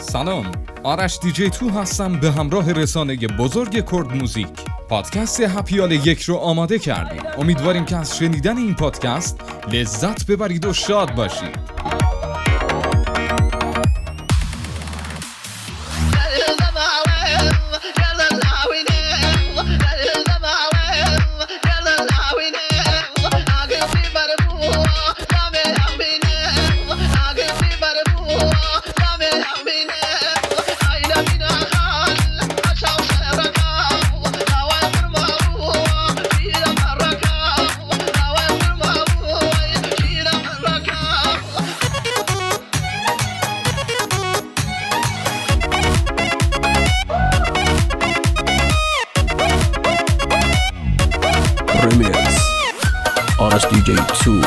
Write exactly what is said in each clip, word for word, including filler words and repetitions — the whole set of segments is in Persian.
سلام، آرش دیجی تو هستم به همراه رسانه بزرگ کرد موزیک. پادکست هپیال یک رو آماده کردیم. امیدواریم که از شنیدن این پادکست لذت ببرید و شاد باشید. Remix آرش دیجی تو.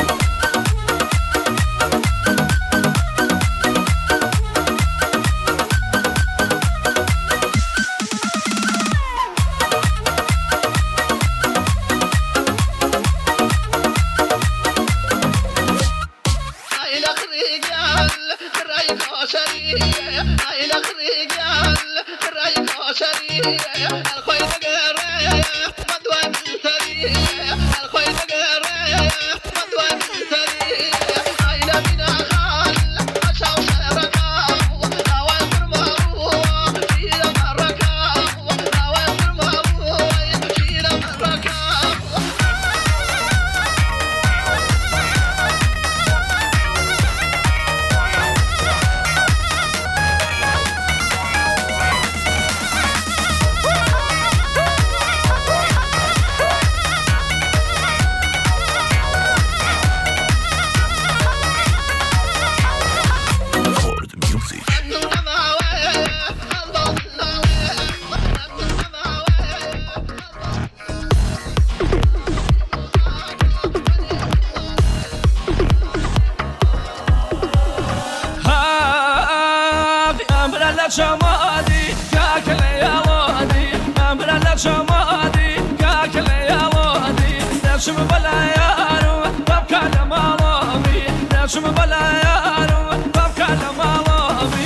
شمادي كاكل يا ودي امبر لا شمادي كاكل يا ودي دشم بلا يارو بابكا لمالوبي دشم بلا يارو بابكا لمالوبي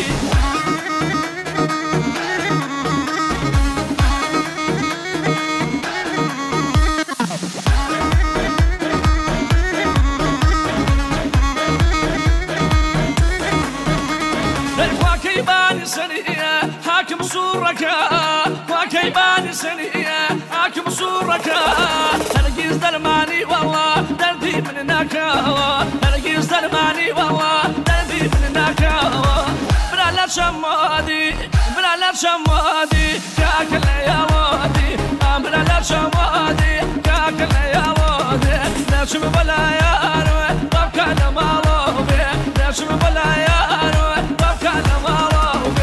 الكواكب سنية حاكم صورك وكيبان سنية حاكم صورك ترقيز دلماني والله دلبي من ناكاوة ترقيز دلماني والله دلبي من ناكاوة بلا لا شمادي بلا لا شمادي كاكل يا ودي بلا لا شمادي كاكل يا ودي نشم بلا يارو بابكا لمالوبي نشم بلا يارو بابكا لمالوبي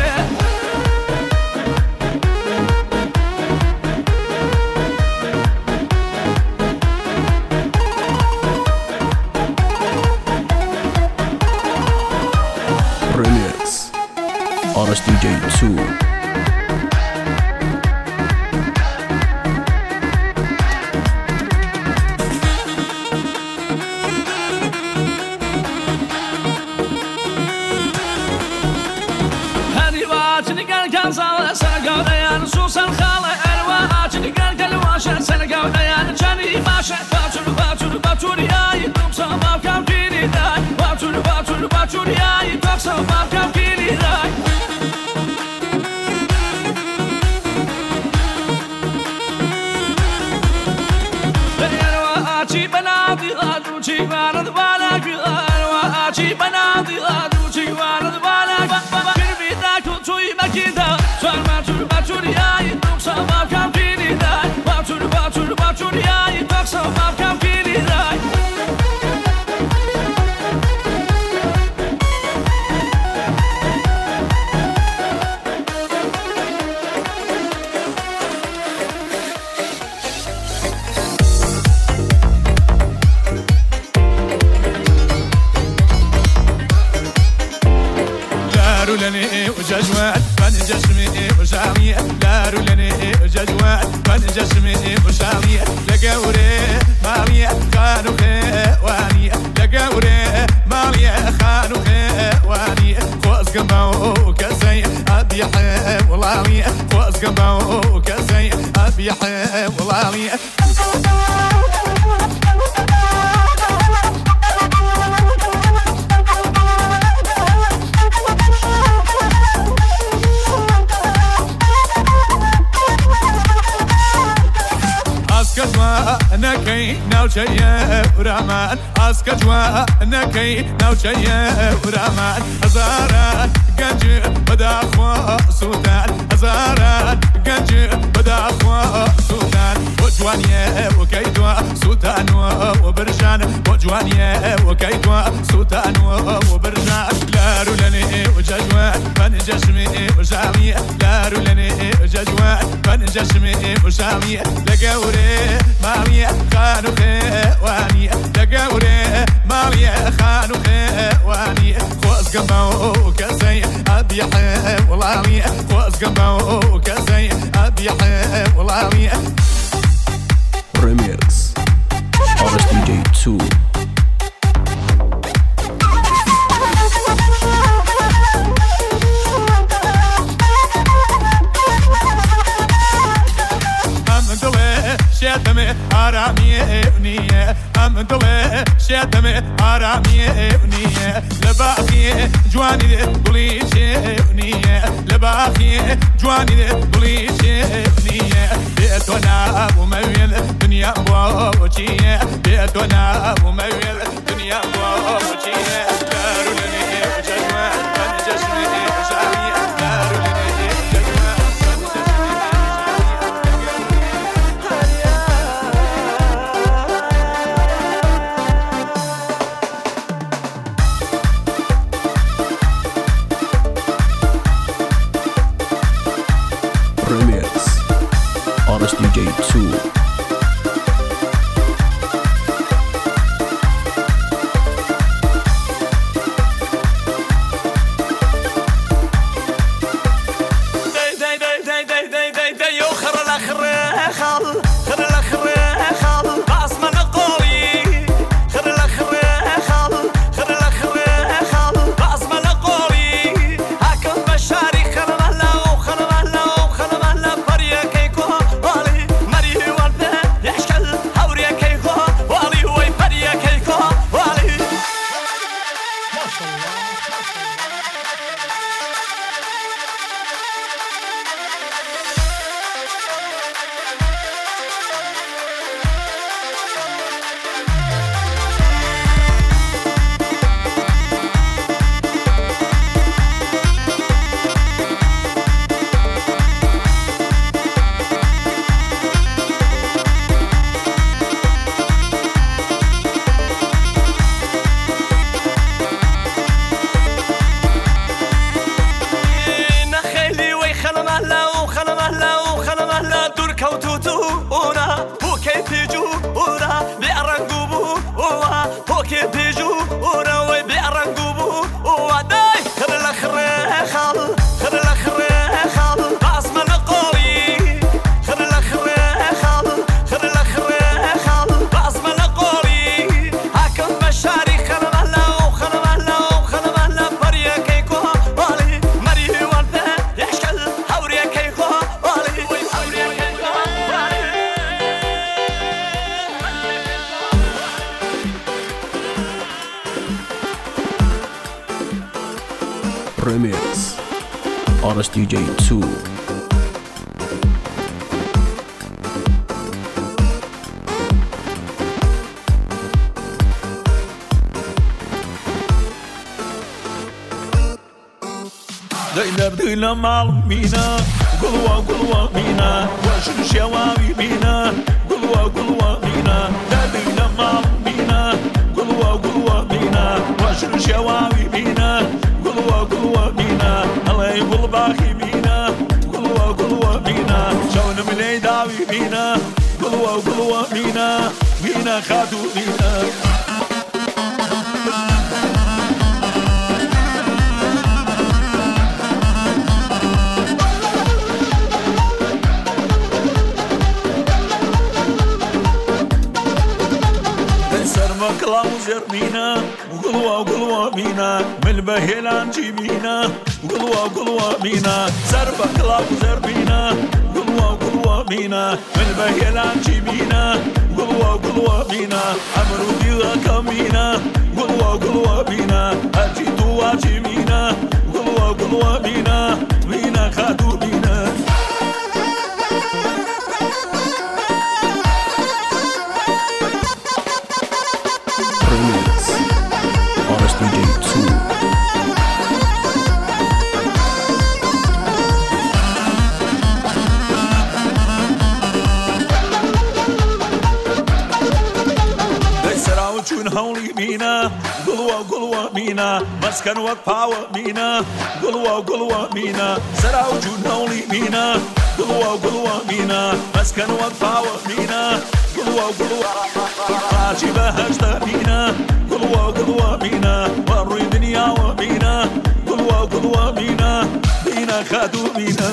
Remix آرش دیجی تو. لني وججوات من جسمي وسامية دارو لني وججوات من جسمي وسامية لقوري مالية خانو خوانية لقوري مالية خانو خوانية خوز قمو كسي أبي حولاني وأسقبه وكسي أبي حولاني أسكجوا نكي نوشيا ورمان أسكجوا نكي نوشيا ورمان أزارات جنج بدا خوا سودان أزارات جنج بدا خوا سودان وجوانيا وكيدوا سودان وبرشان وجوانيا وكيدوا سودان وبرشان لا رولني وججوان من جسمي وسامي لا رولني وججوان من جسمي وسامي لقوري مامي خانو خواني لقوري مامي خانو خواني خوز قمو كسي أبي حولاني خوز قمو كسي أبي حولاني Remix Honest دي جي تو شاتمي حرامي ابنية أم دلي شاتمي حرامي ابنية لباخي جواني قولي شابنية لباخي جواني قولي شابنية بيتنا ومويل دنيا بوچية بيتنا ومويل دنيا بوچية دارولني وججوان من جسمي وسامي دارولني وججوان Remix Honest دي جي تو Remix Honest دي جي تو داينا بدينا معلمينا قلوة قلوة مينا واشن شواوي مينا قلوة قلوة مينا داينا معلمينا قلوة قلوة مينا واشن شواوي مينا قلوة قلوة مينا الله يقول باخي مينا قلوة قلوة مينا شون ملي داوي مينا قلوة قلوة مينا مينا خاتو مينا كلام زرمينا وقلوة وقلوة مينا من البهيلان جيبينا قلوا قلوا مينا زربة كلاب زربينا قلوا قلوا مينا من بهيلان جيبينا قلوا قلوا مينا عمرو ديغا كمينا قلوا قلوا مينا أجيتوا أجيبينا قلوا قلوا مينا مينا خادو مينا Remix Honest دی جی تو چون هولی مینا قلوا قلوا مینا مسکن وقت پاو مینا قلوا قلوا مینا سراو چون هولی مینا قلوا قلوا مینا مسکن وقت پاو مینا قلوا قلوا راجي بهشت مینا قلوا قلوا مینا وروی دنیا و مینا قلوا قلوا مینا مینا خادو مینا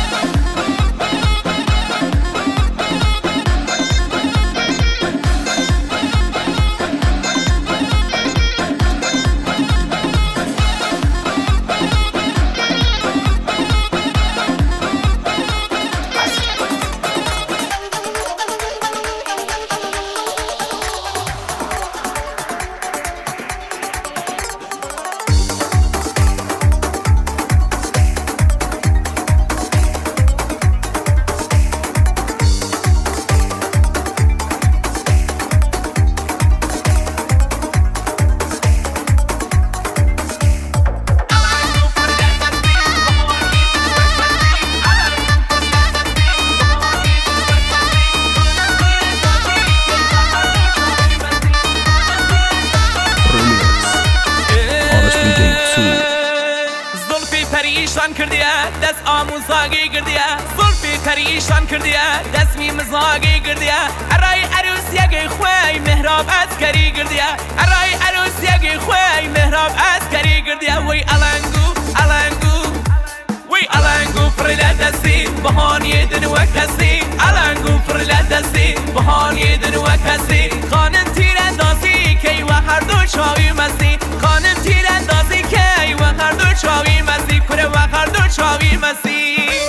پریشان کردیه دست آموزاگی کردیه زلفی پریشان کردیه دست می مزاگی کردیه ارای عروسیگی خوی مهراب عسکری کردیه ارای عروسیگی خوی مهراب عسکری کردیه وی الانگو الانگو وی الانگو فرلا دستی بهانی دن و کسی الانگو فرلا دستی بهانی دن و کسی خانم تیر اندازی کی و هر دو چاوی مستی خانم تیر اندازی کی و هر دو چاوی مستی کره و هر دو چاوی مستی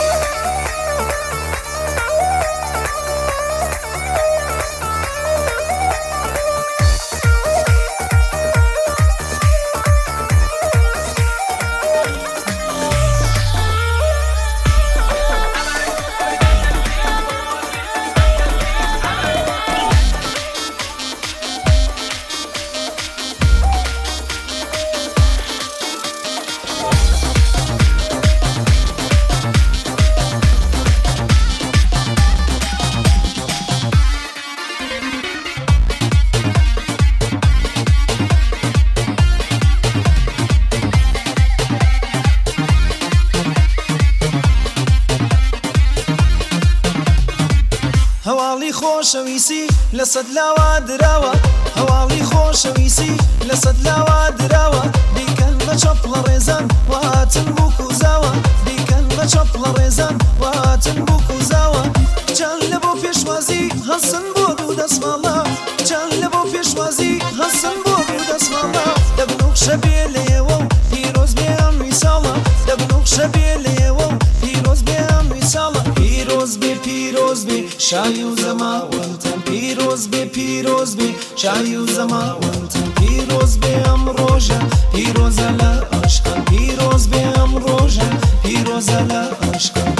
هەواڵی خۆشەویستی لەسەد لاوا دراوە هەواڵی خۆشەویستی لەسەد لاوا دراوە بیکەن بە چەپڵە ڕێزان وهاتن بوو کوزاوە بیکەن بە چەپڵە ڕێزان وهاتن بوو کوزاوە کچان لە بۆ پێشوازی هەسن بۆ دوو دەسماڵە کچان لە بۆ پێشوازی هەسن بۆ دوو دەسماڵە دەبنووخشە بێ لە ئێوە و پیرۆز بێ ئەم ویساڵە دەبنووخشە بێ لە ئێوە و پیرۆز بێ ئەم ویساڵە پیرۆز بێ پیرۆز بێ شای و زەماوەندتان پیرۆز بێ پیرۆز بێ شای و زەماوەندتان پیرۆز بێ ئەم ڕۆژە پیرۆزە لە عەشقان پیرۆز بێ ئەم ڕۆژە پیرۆزە لە عەشقان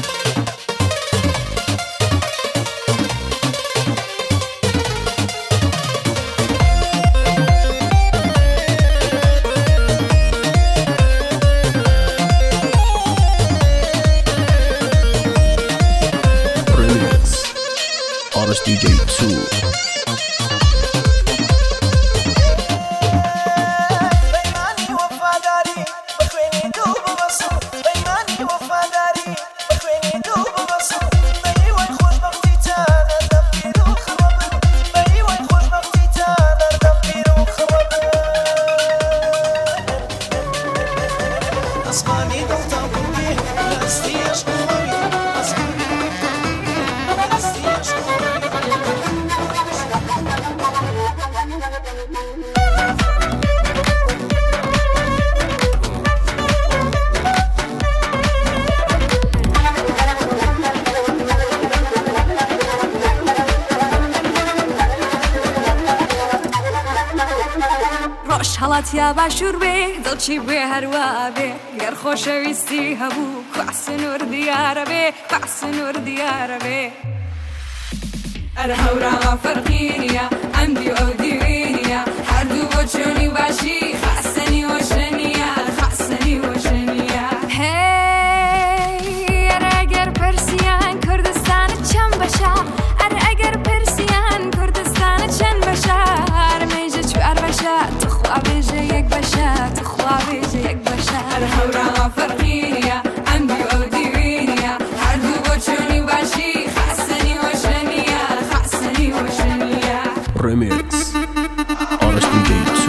Honest دی جی تو وڵاتیا باشوور بێ دڵچی بێ هەروە بێ گەر خۆشەویستی هەبوو کواسنوور دیارە بێ کواسنوور دیارە بێ ئەرە هەوراوە فەرقی نییە ئەمدی و ئەو دیوێنیە هەردوو بۆ چۆنی باشی خاسەنی وەشە نییە خاسەنی وەشە نییە هێی ئەرە ئەگەر پرسیان کوردستانت چەند بەشە ئەرە ئەگەر پرسیان کوردستانت چەند بەشە هەرمێژە چوار بەشە توخوا بێژە یەک بەشە توخوا بێژە یەک بەشە ئەرە هەوراوە فەرقی نییە ئەمدی و ئەو دیوێنیە هەردوو بۆ چۆنی باشی خاسەنی وەشە نییە خاسەنی وەشە نییە Remix Artist دی جی تو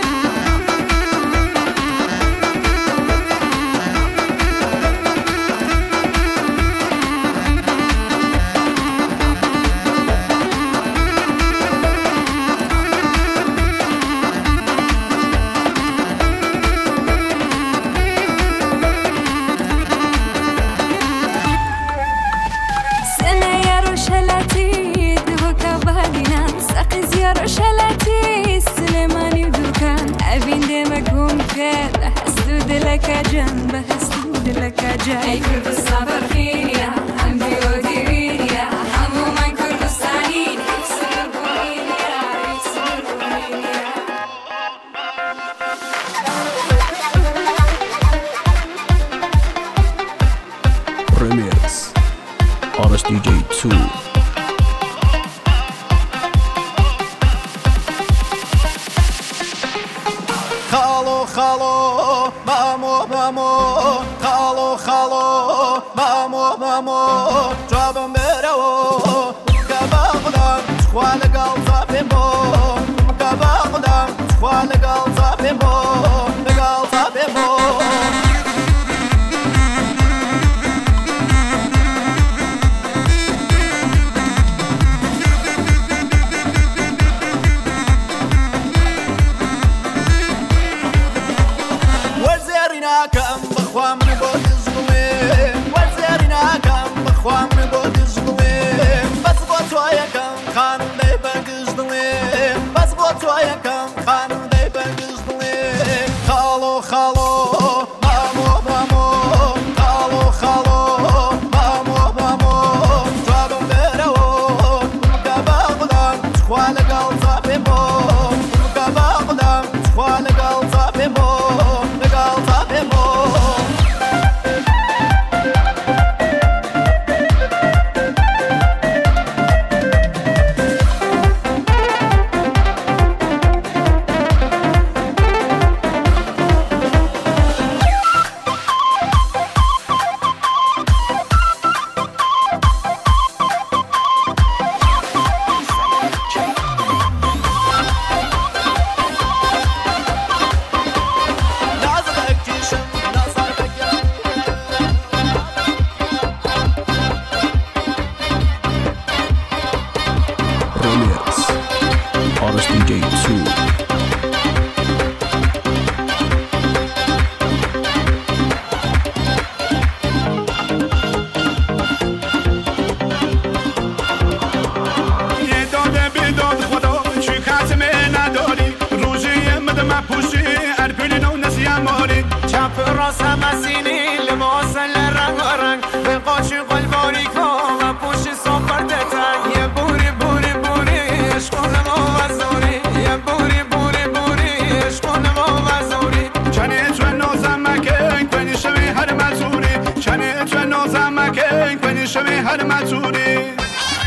شلاتي سليماني ودوكان أبين دمك ممكن بحسود لك جنب بحسود لك جاي أي كردستان فرقينيا عندي وديرينيا همو من كردستاني يكسر بوينيا يكسر بوينيا Remix Artist دی جی تو خالو خالو مامو مامو خالو خالو مامو مامو جابم برو كباغدم خوال قلب بيمو كباغدم خوال قلب بيمو قلب بيمو كم بخوام نبود زلمه وزارنا كم بخوام نبود زلمه بس بطويا كم خانم دي بقزلمه بس بطويا كم خانم دي بقزلمه خالو خالو مامو مامو خالو خالو مامو مامو جابم برو كباغدم خوال قلب بيمو كباغدم خوال قلب بيمو Artist دی جی تو یه داده بیداد خدا چی خاتمه نداری روزی مدمه پوشی ارپیلی نو نسیم ماری چپ راست مسینی لباس لرنگ رنگ به قاشی قلباری کن و پوشی سفر دتن یه بوری بوری بوری عشقون ما وزوری یه بوری بوری بوری عشقون ما وزوری چنی تو نوزم مکن کنی شوی هر مزوری چنی تو نوزم مکن کنی شوی هر مزوری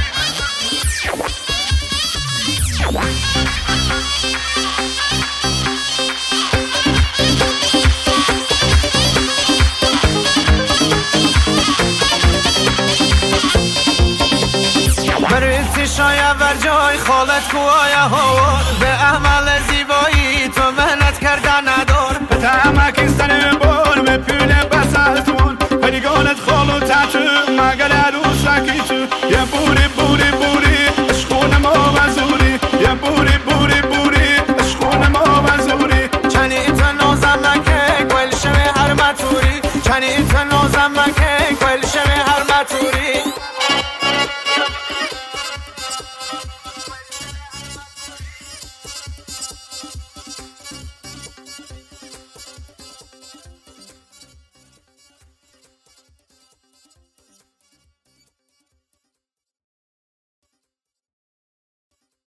بریتی شاید بر جای خالت کوهای هوا به عمل زیبایی تو مهنت کردن ندار به تعمک این سنه بار به پونه بسلتون پریگانت خالو تحتو مگر عروسکی تو یه بوری بوری بوری عشقون ما وزوری یه بوری بوری بوری عشقون ما وزوری چنی تو نازم مکه گل شوی هر مطوری چنی تو نازم مکه گل شوی هر مطوری